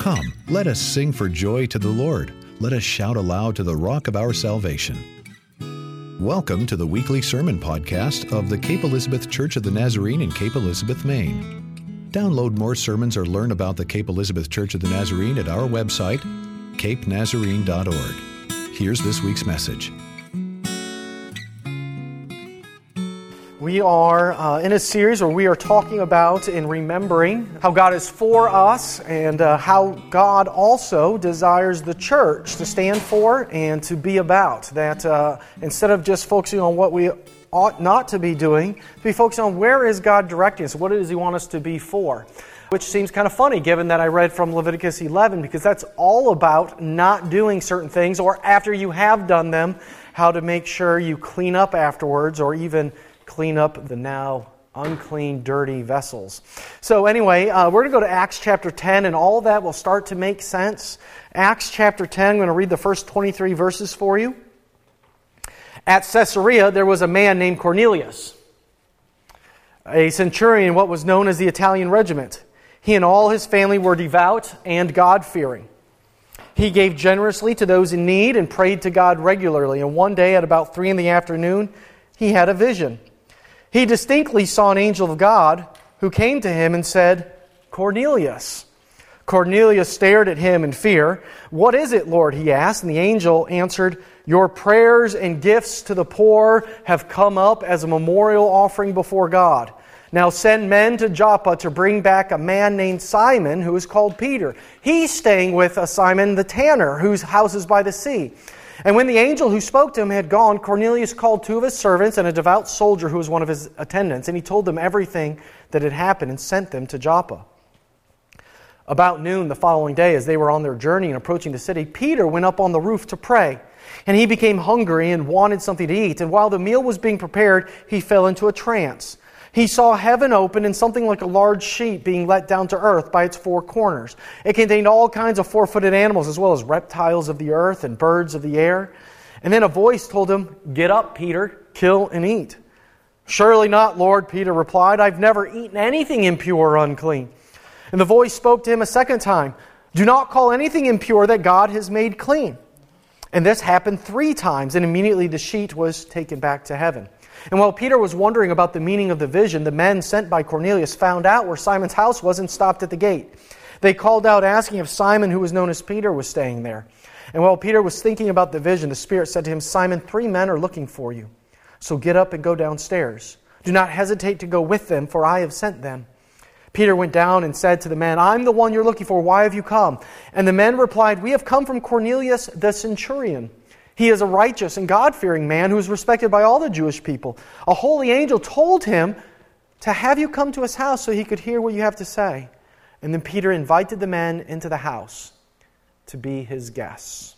Come, let us sing for joy to the Lord. Let us shout aloud to the rock of our salvation. Welcome to the weekly sermon podcast of the Cape Elizabeth Church of the Nazarene in Cape Elizabeth, Maine. Download more sermons or learn about the Cape Elizabeth Church of the Nazarene at our website, capenazarene.org. Here's this week's message. We are in a series where we are talking about and remembering how God is for us and how God also desires the church to stand for and to be about. That instead of just focusing on what we ought not to be doing, to be focusing on where is God directing us, what does He want us to be for? Which seems kind of funny given that I read from Leviticus 11, because that's all about not doing certain things, or after you have done them, how to make sure you clean up afterwards, or even clean up the now unclean, dirty vessels. So anyway, we're going to go to Acts chapter 10, and all of that will start to make sense. Acts chapter 10, I'm going to read the first 23 verses for you. At Caesarea, there was a man named Cornelius, a centurion in what was known as the Italian regiment. He and all his family were devout and God-fearing. He gave generously to those in need and prayed to God regularly. And one day at about 3 p.m, he had a vision. He distinctly saw an angel of God who came to him and said, "Cornelius." Cornelius stared at him in fear. "What is it, Lord?" he asked. And the angel answered, "Your prayers and gifts to the poor have come up as a memorial offering before God. Now send men to Joppa to bring back a man named Simon, who is called Peter. He's staying with Simon the tanner, whose house is by the sea." And when the angel who spoke to him had gone, Cornelius called 2 of his servants and a devout soldier who was one of his attendants, and he told them everything that had happened and sent them to Joppa. About noon the following day, as they were on their journey and approaching the city, Peter went up on the roof to pray. And he became hungry and wanted something to eat. And while the meal was being prepared, he fell into a trance. He saw heaven open and something like a large sheet being let down to earth by its 4 corners. It contained all kinds of 4-footed animals, as well as reptiles of the earth and birds of the air. And then a voice told him, "Get up, Peter, kill and eat." "Surely not, Lord," Peter replied. "I've never eaten anything impure or unclean." And the voice spoke to him a second time, "Do not call anything impure that God has made clean." And this happened 3 times, and immediately the sheet was taken back to heaven. And while Peter was wondering about the meaning of the vision, the men sent by Cornelius found out where Simon's house was and stopped at the gate. They called out asking if Simon, who was known as Peter, was staying there. And while Peter was thinking about the vision, the Spirit said to him, "Simon, 3 men are looking for you. So get up and go downstairs. Do not hesitate to go with them, for I have sent them." Peter went down and said to the men, "I'm the one you're looking for. Why have you come?" And the men replied, "We have come from Cornelius the centurion. He is a righteous and God-fearing man who is respected by all the Jewish people. A holy angel told him to have you come to his house so he could hear what you have to say." And then Peter invited the men into the house to be his guests.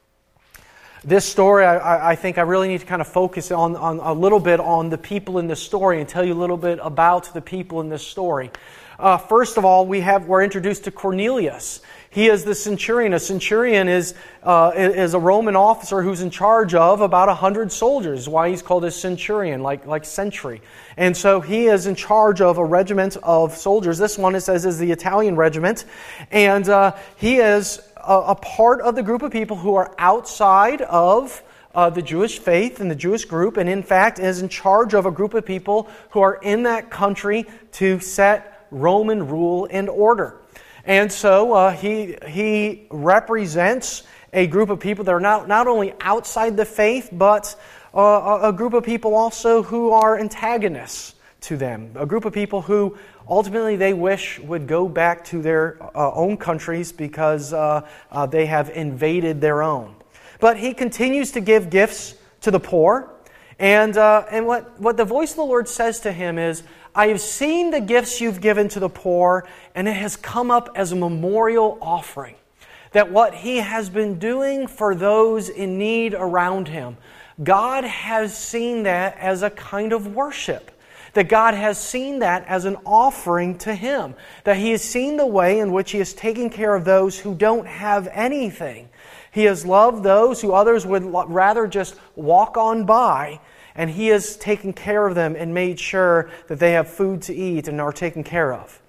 This story, I think I really need to kind of focus on a little bit on the people in this story and tell you a little bit about the people in this story. First of all, we're introduced to Cornelius. He is the centurion. A centurion is a Roman officer who's in charge of about 100 soldiers. Why he's called a centurion, like century. And so he is in charge of a regiment of soldiers. This one, it says, is the Italian regiment. And he is a part of the group of people who are outside of the Jewish faith and the Jewish group, and in fact is in charge of a group of people who are in that country to set Roman rule and order. And so he represents a group of people that are not only outside the faith, but a group of people also who are antagonists to them. A group of people who ultimately they wish would go back to their own countries because they have invaded their own. But he continues to give gifts to the poor. And what the voice of the Lord says to him is, "I have seen the gifts you've given to the poor, and it has come up as a memorial offering." That what he has been doing for those in need around him, God has seen that as a kind of worship. That God has seen that as an offering to Him. That He has seen the way in which He is taking care of those who don't have anything. He has loved those who others would rather just walk on by, and He has taken care of them and made sure that they have food to eat and are taken care of.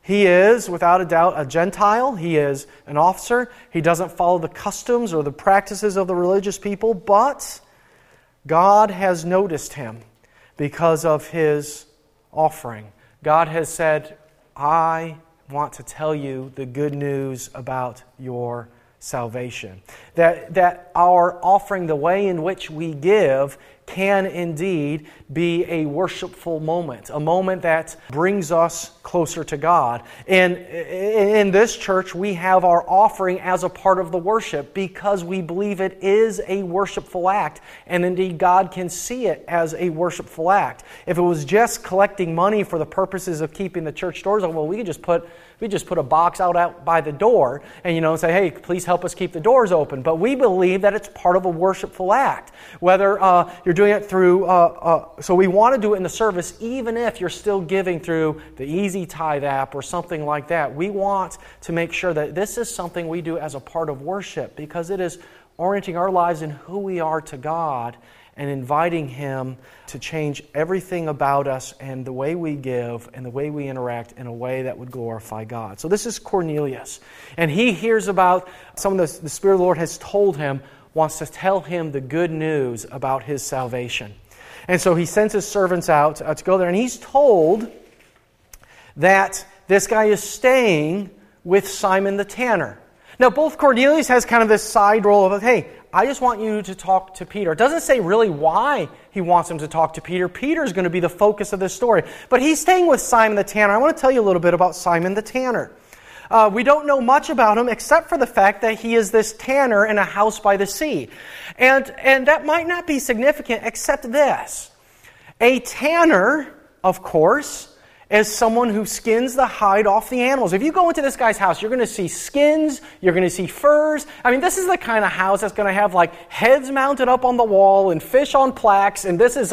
He is, without a doubt, a Gentile. He is an officer. He doesn't follow the customs or the practices of the religious people, but God has noticed him because of his offering. God has said, I want to tell you the good news about your salvation. That our offering, the way in which we give, can indeed be a worshipful moment, a moment that brings us closer to God. And in this church, we have our offering as a part of the worship because we believe it is a worshipful act, and indeed God can see it as a worshipful act. If it was just collecting money for the purposes of keeping the church doors open, well, we could just put a box out by the door and say, hey, please help us keep the doors open. But we believe that it's part of a worshipful act. Whether you're doing it through, so we want to do it in the service, even if you're still giving through the Easy Tithe app or something like that. We want to make sure that this is something we do as a part of worship because it is orienting our lives in who we are to God and inviting Him to change everything about us and the way we give and the way we interact in a way that would glorify God. So this is Cornelius. And he hears about something the Spirit of the Lord has told him, wants to tell him the good news about his salvation. And so he sends his servants out to go there, and he's told that this guy is staying with Simon the tanner. Now, both Cornelius has kind of this side role of, hey, I just want you to talk to Peter. It doesn't say really why he wants him to talk to Peter. Peter's going to be the focus of this story. But he's staying with Simon the tanner. I want to tell you a little bit about Simon the tanner. We don't know much about him except for the fact that he is this tanner in a house by the sea. And that might not be significant except this. A tanner, of course, is someone who skins the hide off the animals. If you go into this guy's house, you're going to see skins, you're going to see furs. I mean, this is the kind of house that's going to have like heads mounted up on the wall and fish on plaques. And this is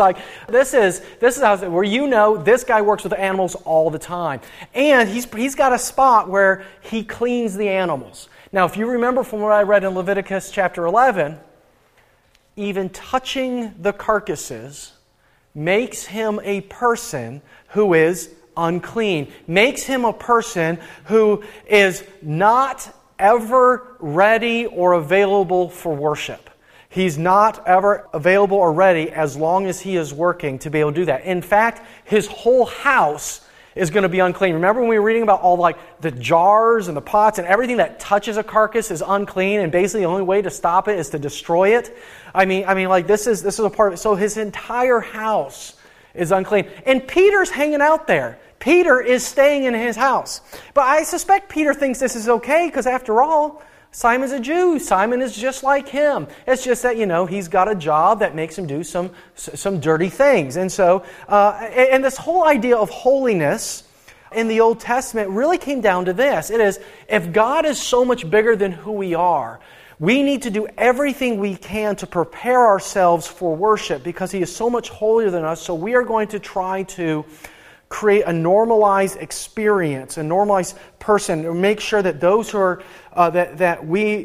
a house where you know this guy works with animals all the time. And he's got a spot where he cleans the animals. Now, if you remember from what I read in Leviticus chapter 11, even touching the carcasses makes him a person who is unclean, makes him a person who is not ever ready or available for worship. He's not ever available or ready as long as he is working to be able to do that. In fact, his whole house is going to be unclean. Remember when we were reading about all like the jars and the pots and everything that touches a carcass is unclean, and basically the only way to stop it is to destroy it? I mean, like this is a part of it. So his entire house is unclean. And Peter's hanging out there. Peter is staying in his house. But I suspect Peter thinks this is okay because after all, Simon's a Jew. Simon is just like him. It's just that, he's got a job that makes him do some dirty things. And so, and this whole idea of holiness in the Old Testament really came down to this. It is, if God is so much bigger than who we are, we need to do everything we can to prepare ourselves for worship because He is so much holier than us. So we are going to try to create a normalized experience, a normalized person, make sure that those who are there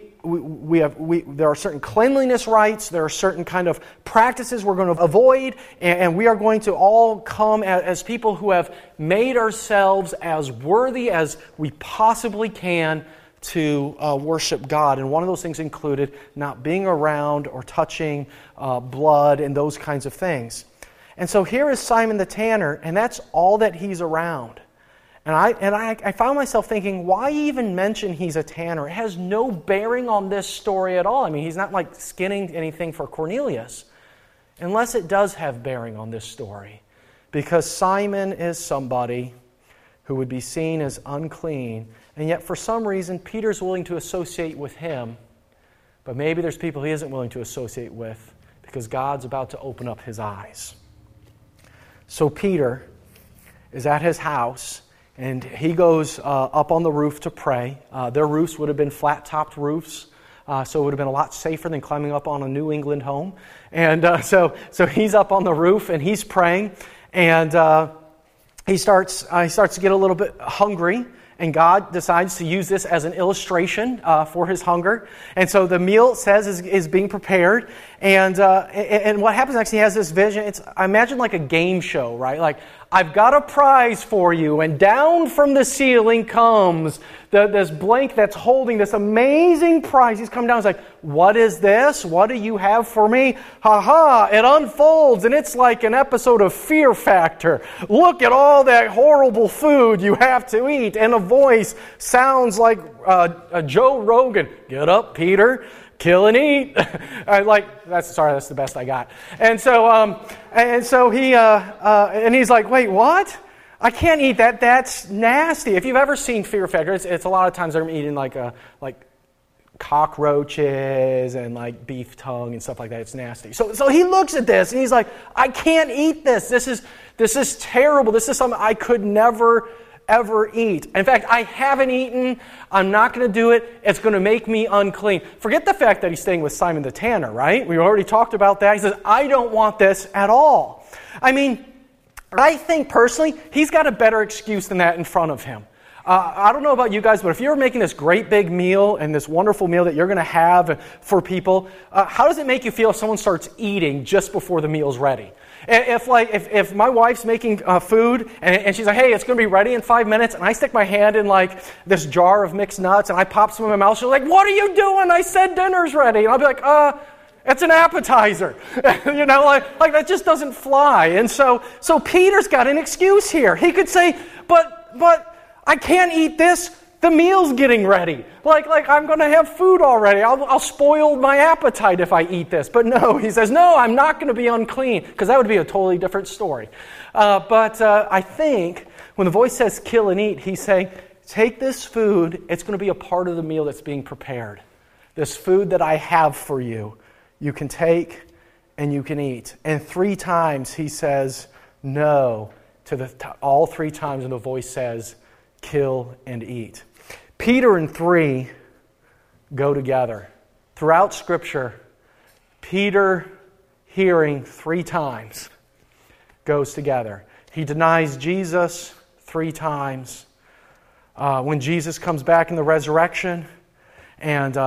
are certain cleanliness rights, there are certain kind of practices we're going to avoid, and we are going to all come as people who have made ourselves as worthy as we possibly can to worship God. And one of those things included not being around or touching blood and those kinds of things. And so here is Simon the tanner, and that's all that he's around. And I found myself thinking, why even mention he's a tanner? It has no bearing on this story at all. I mean, he's not like skinning anything for Cornelius, unless it does have bearing on this story. Because Simon is somebody who would be seen as unclean, and yet for some reason Peter's willing to associate with him, but maybe there's people he isn't willing to associate with because God's about to open up his eyes. So Peter is at his house, and he goes up on the roof to pray. Their roofs would have been flat-topped roofs, so it would have been a lot safer than climbing up on a New England home. And so he's up on the roof, and he's praying, and he starts to get a little bit hungry, and God decides to use this as an illustration for his hunger. And so the meal, it says, is being prepared, And what happens next, he has this vision. I imagine like a game show, right? Like, I've got a prize for you, and down from the ceiling comes this blank that's holding this amazing prize. He's come down, he's like, what is this? What do you have for me? Ha! It unfolds, and it's like an episode of Fear Factor. Look at all that horrible food you have to eat. And a voice sounds like Joe Rogan. Get up, Peter. Kill and eat. That's the best I got. And so he's like, wait, what? I can't eat that. That's nasty. If you've ever seen Fear Factor, it's a lot of times they're eating like cockroaches and like beef tongue and stuff like that. It's nasty. So he looks at this and he's like, I can't eat this. This is terrible. This is something I could never ever eat. In fact, I haven't eaten. I'm not going to do it. It's going to make me unclean. Forget the fact that he's staying with Simon the Tanner, right? We already talked about that. He says, I don't want this at all. I mean, I think personally, he's got a better excuse than that in front of him. I don't know about you guys, but if you're making this great big meal and this wonderful meal that you're going to have for people, how does it make you feel if someone starts eating just before the meal's ready? If my wife's making food and she's like, hey, it's going to be ready in 5 minutes, and I stick my hand in like this jar of mixed nuts and I pop some in my mouth, she's like, what are you doing? I said dinner's ready. And I'll be like, it's an appetizer. like that just doesn't fly. And so Peter's got an excuse here. He could say, but I can't eat this. The meal's getting ready. Like I'm going to have food already. I'll spoil my appetite if I eat this. But no, he says, no, I'm not going to be unclean, because that would be a totally different story. But I think when the voice says kill and eat, he's saying, take this food. It's going to be a part of the meal that's being prepared. This food that I have for you, you can take and you can eat. And 3 times he says no to all 3 times, and the voice says, kill and eat. Peter and 3 go together. Throughout Scripture, Peter hearing 3 times goes together. He denies Jesus 3 times. When Jesus comes back in the resurrection and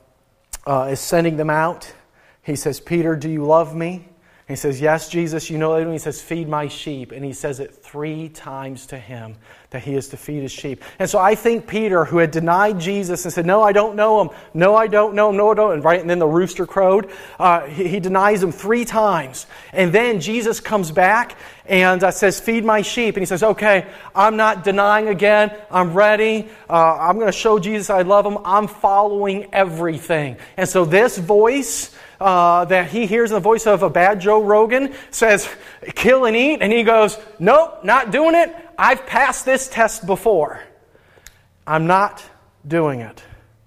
is sending them out, he says, Peter, do you love me? And he says, yes, Jesus, you know that. And he says, feed my sheep. And he says it 3 times to him, that he is to feed his sheep. And so I think Peter, who had denied Jesus and said, no, I don't know him. No, I don't know him. No, I don't. And then the rooster crowed. He denies him 3 times. And then Jesus comes back and says, feed my sheep. And he says, okay, I'm not denying again. I'm ready. I'm going to show Jesus I love him. I'm following everything. And so this voice that he hears, the voice of a bad Joe Rogan, says, kill and eat. And he goes, nope, not doing it. I've passed this test before. I'm not doing it.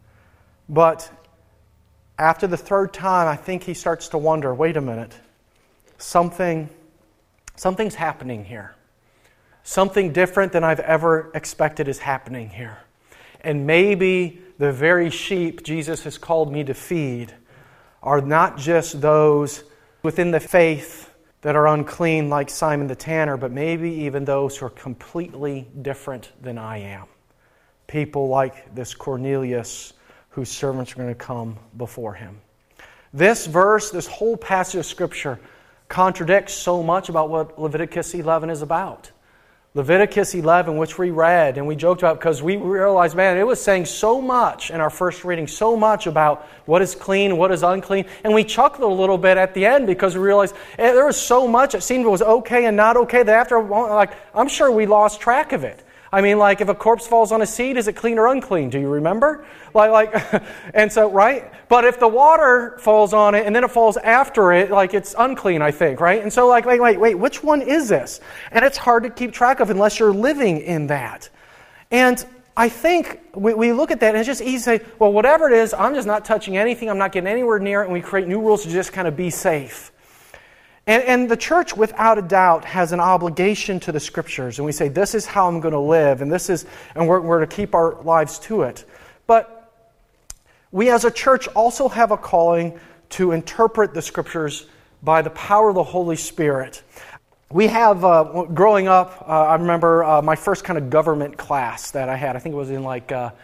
But after the 3rd time, I think he starts to wonder, wait a minute, something's happening here. Something different than I've ever expected is happening here. And maybe the very sheep Jesus has called me to feed are not just those within the faith that are unclean like Simon the Tanner, but maybe even those who are completely different than I am. People like this Cornelius, whose servants are going to come before him. This verse, this whole passage of Scripture, contradicts so much about what Leviticus 11 is about. Leviticus 11, which we read and we joked about because we realized, man, it was saying so much in our first reading, so much about what is clean, what is unclean. And we chuckled a little bit at the end because we realized there was so much it seemed was okay and not okay that after, I'm sure we lost track of it. I mean, like, if a corpse falls on a seed, is it clean or unclean? Do you remember? And so, right? But if the water falls on it and then it falls after it, it's unclean, I think, right? And so, wait, which one is this? And it's hard to keep track of unless you're living in that. And I think we look at that and it's just easy to say, well, whatever it is, I'm just not touching anything, I'm not getting anywhere near it, and we create new rules to just kind of be safe. And the church, without a doubt, has an obligation to the Scriptures. And we say, this is how I'm going to live, and we're to keep our lives to it. But we as a church also have a calling to interpret the Scriptures by the power of the Holy Spirit. We have, growing up, I remember my first kind of government class that I had. I think it was in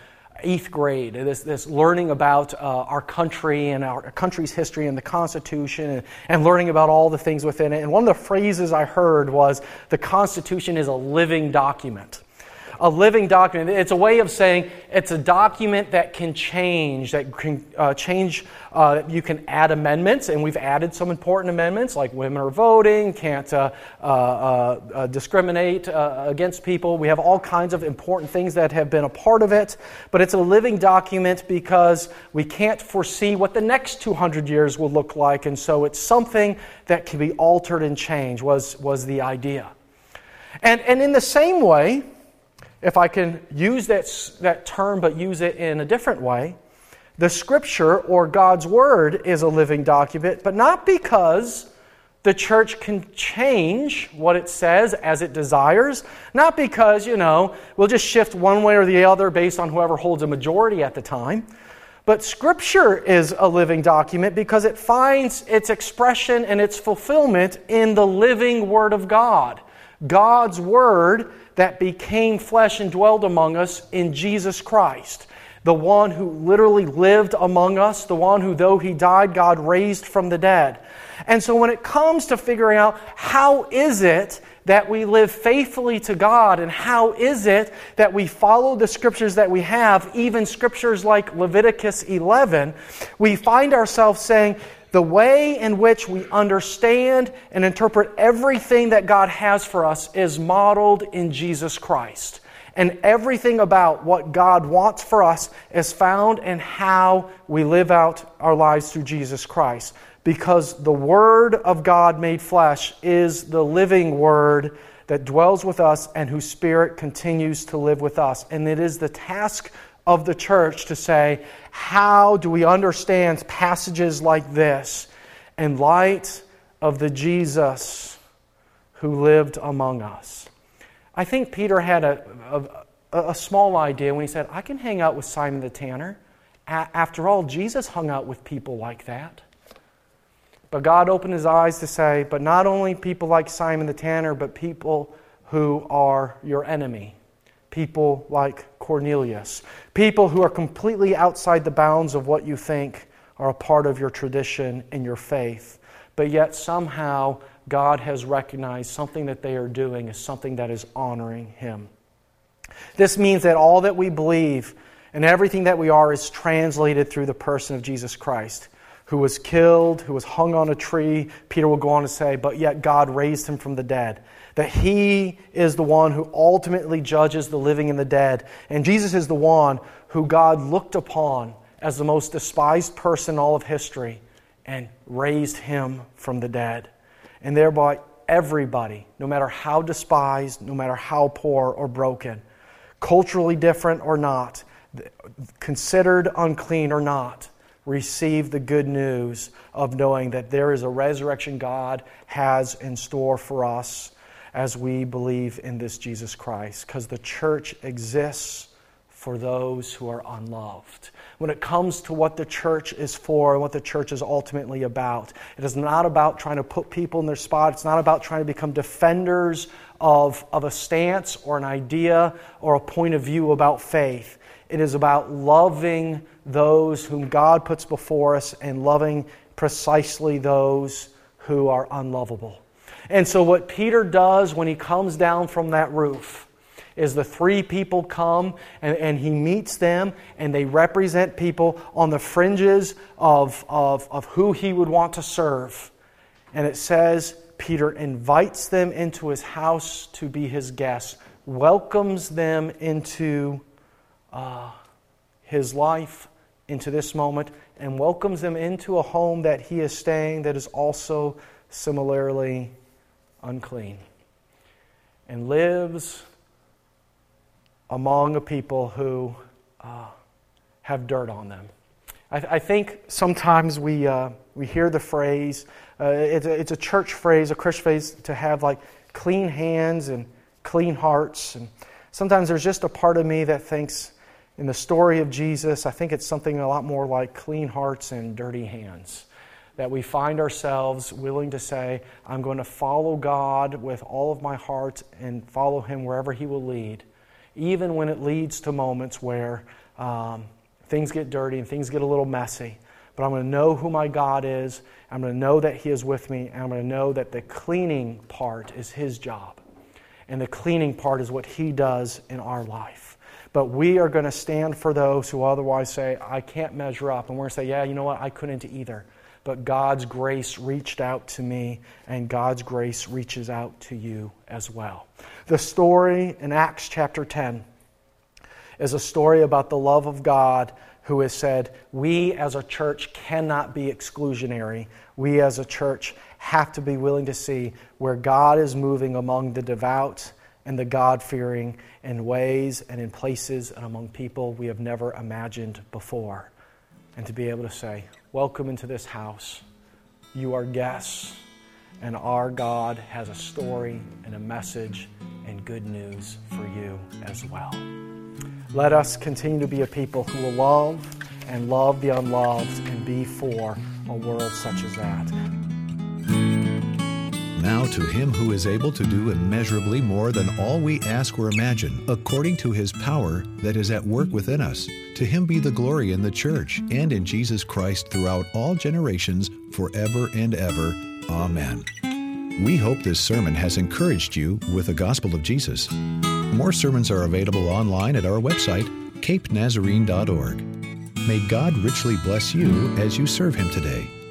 8th grade, this learning about our country and our country's history and the Constitution and learning about all the things within it. And one of the phrases I heard was, the Constitution is a living document. A living document. It's a way of saying it's a document that can change, you can add amendments, and we've added some important amendments, like women are voting, can't discriminate against people. We have all kinds of important things that have been a part of it, but it's a living document because we can't foresee what the next 200 years will look like, and so it's something that can be altered and changed, was the idea. And in the same way, if I can use that term but use it in a different way, the Scripture or God's Word is a living document, but not because the church can change what it says as it desires, not because, we'll just shift one way or the other based on whoever holds a majority at the time. But Scripture is a living document because it finds its expression and its fulfillment in the living Word of God. God's Word that became flesh and dwelled among us in Jesus Christ. The one who literally lived among us, the one who, though He died, God raised from the dead. And so when it comes to figuring out how is it that we live faithfully to God, and how is it that we follow the Scriptures that we have, even Scriptures like Leviticus 11, we find ourselves saying, the way in which we understand and interpret everything that God has for us is modeled in Jesus Christ. And everything about what God wants for us is found in how we live out our lives through Jesus Christ. Because the Word of God made flesh is the living Word that dwells with us and whose Spirit continues to live with us. And it is the task of the church to say, how do we understand passages like this in light of the Jesus who lived among us? I think Peter had a small idea when he said, I can hang out with Simon the Tanner. After all, Jesus hung out with people like that. But God opened his eyes to say, but not only people like Simon the Tanner, but people who are your enemy. People like Cornelius. People who are completely outside the bounds of what you think are a part of your tradition and your faith. But yet somehow God has recognized something that they are doing is something that is honoring Him. This means that all that we believe and everything that we are is translated through the person of Jesus Christ, who was killed, who was hung on a tree. Peter will go on to say, but yet God raised Him from the dead. That He is the one who ultimately judges the living and the dead. And Jesus is the one who God looked upon as the most despised person in all of history and raised Him from the dead. And thereby everybody, no matter how despised, no matter how poor or broken, culturally different or not, considered unclean or not, receive the good news of knowing that there is a resurrection God has in store for us as we believe in this Jesus Christ. Because the church exists for those who are unloved. When it comes to what the church is for and what the church is ultimately about, it is not about trying to put people in their spot. It's not about trying to become defenders of a stance or an idea or a point of view about faith. It is about loving those whom God puts before us and loving precisely those who are unlovable. And so what Peter does when he comes down from that roof is the three people come and he meets them, and they represent people on the fringes of who he would want to serve. And it says Peter invites them into his house to be his guests, welcomes them into his life, into this moment, and welcomes them into a home that he is staying that is also similarly unclean, and lives among a people who have dirt on them. I think sometimes we hear the phrase, it's a church phrase, a Christian phrase, to have like clean hands and clean hearts. And sometimes there's just a part of me that thinks in the story of Jesus, I think it's something a lot more like clean hearts and dirty hands. That we find ourselves willing to say, I'm going to follow God with all of my heart and follow Him wherever He will lead, even when it leads to moments where things get dirty and things get a little messy. But I'm going to know who my God is. I'm going to know that He is with me. And I'm going to know that the cleaning part is His job. And the cleaning part is what He does in our life. But we are going to stand for those who otherwise say, I can't measure up. And we're going to say, yeah, you know what? I couldn't either. But God's grace reached out to me, and God's grace reaches out to you as well. The story in Acts chapter 10 is a story about the love of God, who has said, we as a church cannot be exclusionary. We as a church have to be willing to see where God is moving among the devout and the God-fearing in ways and in places and among people we have never imagined before. And to be able to say, welcome into this house. You are guests, and our God has a story and a message and good news for you as well. Let us continue to be a people who will love and love the unloved and be for a world such as that. Now to Him who is able to do immeasurably more than all we ask or imagine, according to His power that is at work within us. To Him be the glory in the church and in Jesus Christ throughout all generations, forever and ever. Amen. We hope this sermon has encouraged you with the gospel of Jesus. More sermons are available online at our website, capenazarene.org. May God richly bless you as you serve Him today.